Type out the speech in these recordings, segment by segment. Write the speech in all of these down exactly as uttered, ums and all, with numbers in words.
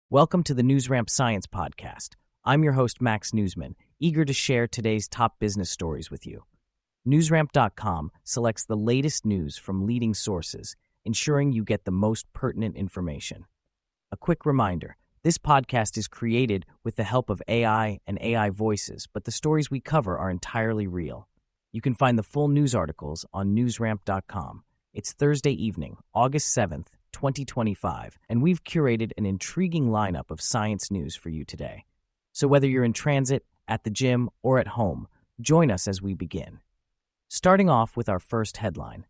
Welcome to the NewsRamp Science Podcast. I'm your host, Max Newsman, eager to share today's top business stories with you. NewsRamp dot com selects the latest news from leading sources, ensuring you get the most pertinent information. A quick reminder, this podcast is created with the help of A I and A I voices, but the stories we cover are entirely real. You can find the full news articles on NewsRamp dot com. It's Thursday evening, August seventh, twenty twenty-five, and we've curated an intriguing lineup of science news for you today. So whether you're in transit, at the gym, or at home, join us as we begin. Starting off with our first headline.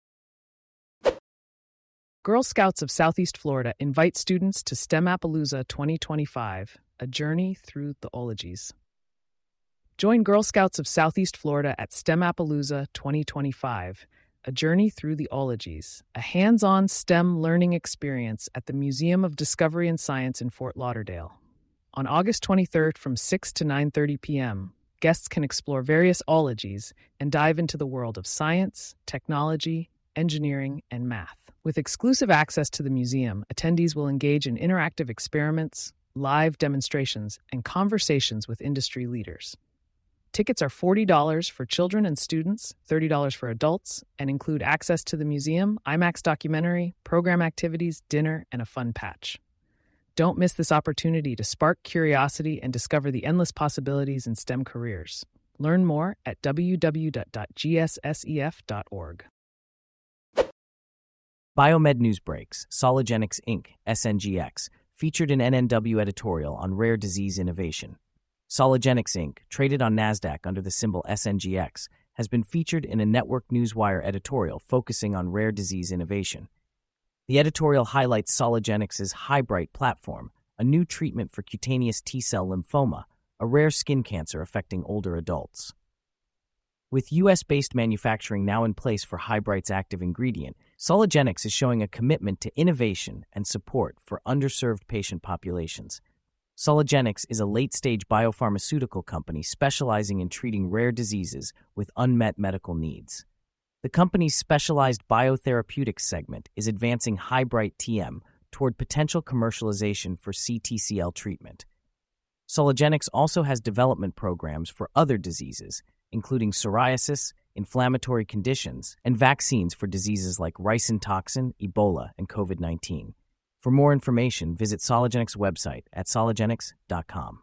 Girl Scouts of Southeast Florida invite students to STEMapalooza twenty twenty-five, a journey through the ologies. Join Girl Scouts of Southeast Florida at STEMapalooza twenty twenty-five, a journey through the ologies, a hands-on STEM learning experience at the Museum of Discovery and Science in Fort Lauderdale. On August twenty-third from six to nine thirty p.m., guests can explore various ologies and dive into the world of science, technology, engineering, and math. With exclusive access to the museum, attendees will engage in interactive experiments, live demonstrations, and conversations with industry leaders. Tickets are forty dollars for children and students, thirty dollars for adults, and include access to the museum, IMAX documentary, program activities, dinner, and a fun patch. Don't miss this opportunity to spark curiosity and discover the endless possibilities in STEM careers. Learn more at w w w dot g s s e f dot org. Biomed News Breaks, Sologenics Incorporated, S N G X, featured an N N W editorial on rare disease innovation. Sologenics Incorporated, traded on NASDAQ under the symbol S N G X, has been featured in a Network Newswire editorial focusing on rare disease innovation. The editorial highlights Sologenics' HiBright platform, a new treatment for cutaneous T-cell lymphoma, a rare skin cancer affecting older adults. With U S-based manufacturing now in place for HiBright's active ingredient, Sologenics is showing a commitment to innovation and support for underserved patient populations. Sologenics is a late-stage biopharmaceutical company specializing in treating rare diseases with unmet medical needs. The company's specialized biotherapeutics segment is advancing HiBright T M toward potential commercialization for C T C L treatment. Sologenics also has development programs for other diseases, including psoriasis, inflammatory conditions, and vaccines for diseases like ricin toxin, Ebola, and covid nineteen. For more information, visit Sologenics' website at sologenics dot com.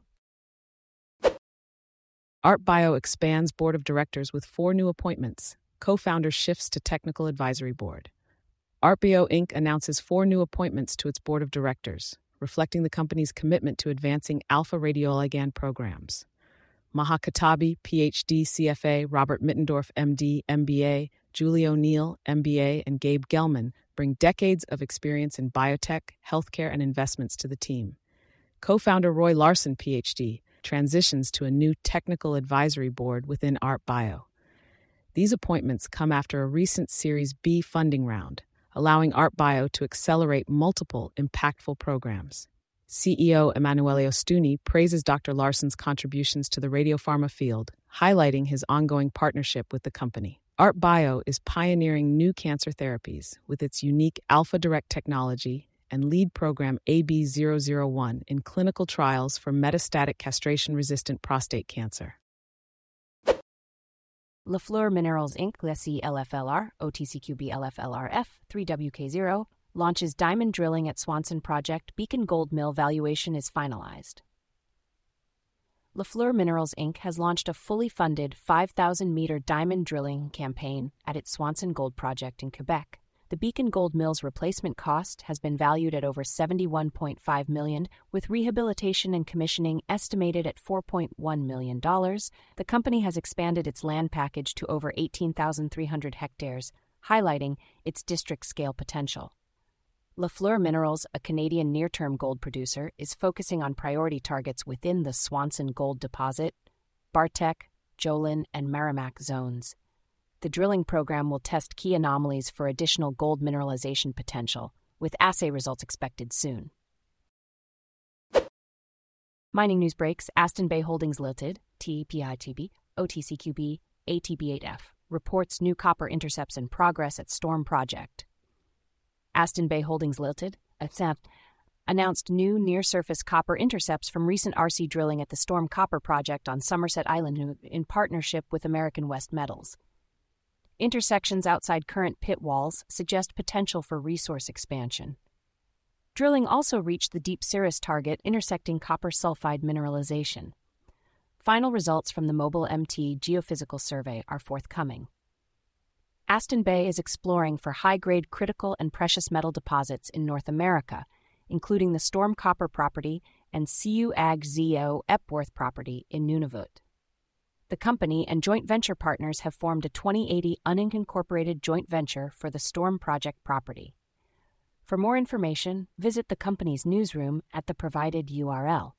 ArtBio expands board of directors with four new appointments. Co-founder shifts to technical advisory board. ArtBio Incorporated announces four new appointments to its board of directors, reflecting the company's commitment to advancing alpha radioligand programs. Maha Katabi, P H D, C F A, Robert Mittendorf, M D, M B A, Julie O'Neill, M B A, and Gabe Gelman bring decades of experience in biotech, healthcare, and investments to the team. Co-founder Roy Larson, P H D, transitions to a new technical advisory board within ArtBio. These appointments come after a recent Series B funding round, allowing ArtBio to accelerate multiple impactful programs. C E O Emanuele Ostuni praises Doctor Larson's contributions to the radiopharma field, highlighting his ongoing partnership with the company. ArtBio is pioneering new cancer therapies with its unique Alpha Direct technology and lead program A B zero zero one in clinical trials for metastatic castration-resistant prostate cancer. Lafleur Minerals Incorporated, L F L R, O T C Q B L F L R F, three W K zero, launches diamond drilling at Swanson Project. Beacon Gold Mill valuation is finalized. Lafleur Minerals Incorporated has launched a fully funded five thousand meter diamond drilling campaign at its Swanson Gold Project in Quebec. The Beacon Gold Mill's replacement cost has been valued at over seventy-one point five million dollars, with rehabilitation and commissioning estimated at four point one million dollars. The company has expanded its land package to over eighteen thousand three hundred hectares, highlighting its district-scale potential. Lafleur Minerals, a Canadian near-term gold producer, is focusing on priority targets within the Swanson Gold Deposit, Bartek, Jolin, and Merrimack zones. The drilling program will test key anomalies for additional gold mineralization potential, with assay results expected soon. Mining news breaks. Aston Bay Holdings Limited, T P I T B, O T C Q B, A T B eight F, reports new copper intercepts in progress at Storm Project. Aston Bay Holdings Limited, announced new near-surface copper intercepts from recent R C drilling at the Storm Copper project on Somerset Island in partnership with American West Metals. Intersections outside current pit walls suggest potential for resource expansion. Drilling also reached the Deep Cirrus target intersecting copper sulfide mineralization. Final results from the Mobile M T geophysical survey are forthcoming. Aston Bay is exploring for high-grade critical and precious metal deposits in North America, including the Storm Copper property and C U A G Z O Epworth property in Nunavut. The company and joint venture partners have formed a twenty eighty unincorporated joint venture for the Storm Project property. For more information, visit the company's newsroom at the provided U R L.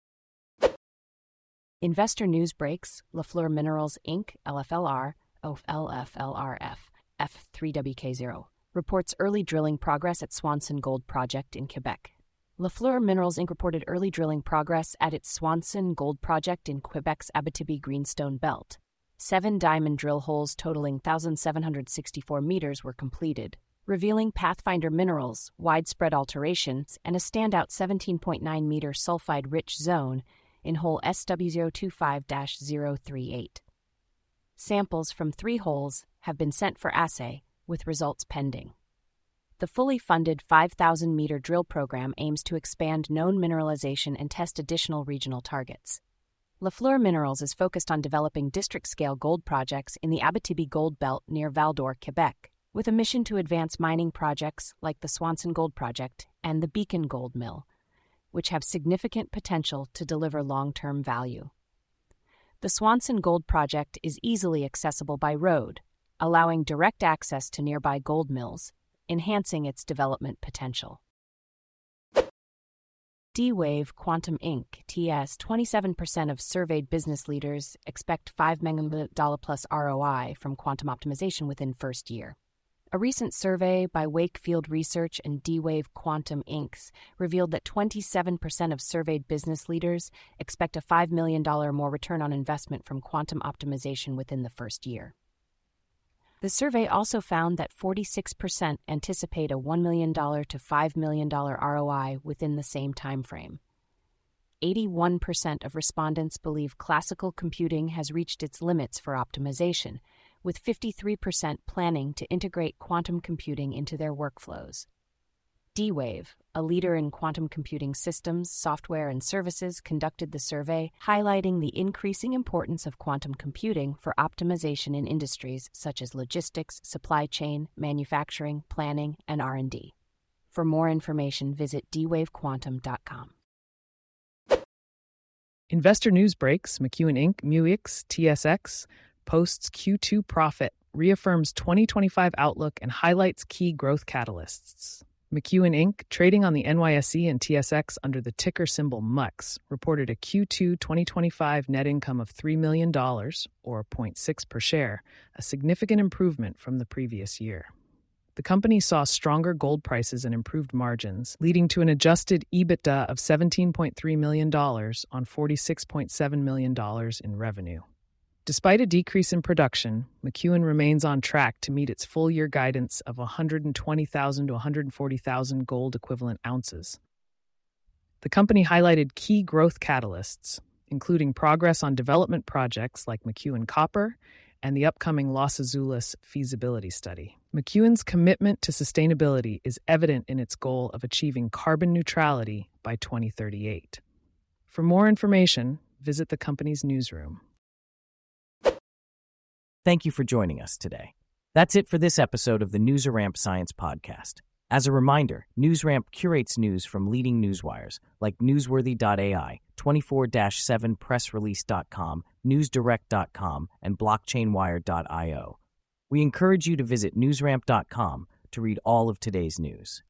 Investor news breaks: Lafleur Minerals, Incorporated, L F L R, O L F L R F, F three W K zero, reports early drilling progress at Swanson Gold Project in Quebec. Lafleur Minerals, Incorporated reported early drilling progress at its Swanson Gold Project in Quebec's Abitibi Greenstone Belt. Seven diamond drill holes totaling one thousand seven hundred sixty-four meters were completed, revealing Pathfinder minerals, widespread alterations, and a standout seventeen point nine meter sulfide-rich zone in hole S W zero two five dash zero three eight. Samples from three holes have been sent for assay, with results pending. The fully funded five thousand meter drill program aims to expand known mineralization and test additional regional targets. Lafleur Minerals is focused on developing district-scale gold projects in the Abitibi Gold Belt near Val-d'Or, Quebec, with a mission to advance mining projects like the Swanson Gold Project and the Beacon Gold Mill, which have significant potential to deliver long-term value. The Swanson Gold Project is easily accessible by road, allowing direct access to nearby gold mills, enhancing its development potential. D-Wave Quantum Incorporated T S twenty-seven percent of surveyed business leaders expect five million dollars plus R O I from quantum optimization within first year. A recent survey by Wakefield Research and D-Wave Quantum Incorporated revealed that twenty-seven percent of surveyed business leaders expect a five million dollars more return on investment from quantum optimization within the first year. The survey also found that forty-six percent anticipate a one million dollars to five million dollars R O I within the same time frame. eighty-one percent of respondents believe classical computing has reached its limits for optimization, with fifty-three percent planning to integrate quantum computing into their workflows. D-Wave, a leader in quantum computing systems, software, and services, conducted the survey, highlighting the increasing importance of quantum computing for optimization in industries such as logistics, supply chain, manufacturing, planning, and R and D. For more information, visit d wave quantum dot com. Investor news breaks: McEwen Incorporated, MUX, T S X, posts Q two profit, reaffirms twenty twenty-five outlook, and highlights key growth catalysts. McEwen Incorporated, trading on the N Y S E and T S X under the ticker symbol M U X, reported a Q two twenty twenty-five net income of three million dollars, or zero point six per share, a significant improvement from the previous year. The company saw stronger gold prices and improved margins, leading to an adjusted EBITDA of seventeen point three million dollars on forty-six point seven million dollars in revenue. Despite a decrease in production, McEwen remains on track to meet its full-year guidance of one hundred twenty thousand to one hundred forty thousand gold equivalent ounces. The company highlighted key growth catalysts, including progress on development projects like McEwen Copper and the upcoming Los Azules feasibility study. McEwen's commitment to sustainability is evident in its goal of achieving carbon neutrality by twenty thirty-eight. For more information, visit the company's newsroom. Thank you for joining us today. That's it for this episode of the NewsRamp Science Podcast. As a reminder, NewsRamp curates news from leading newswires like Newsworthy dot A I, twenty-four seven press release dot com, newsdirect dot com, and blockchain wire dot io. We encourage you to visit newsramp dot com to read all of today's news.